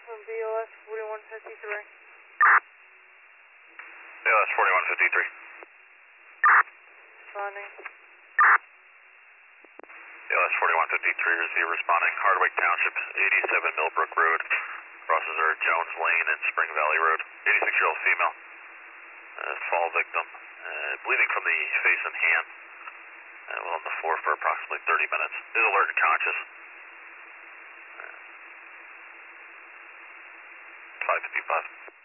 from BOS 4153. BOS 4153. Responding. BOS 4153, receive responding. Hardwick Township, 87 Millbrook Road. Crosses are Jones Lane and Spring Valley Road. 86-year-old female. Fall victim. Bleeding from the face and hand. On the floor for approximately 30 minutes. Is alert and conscious. 555.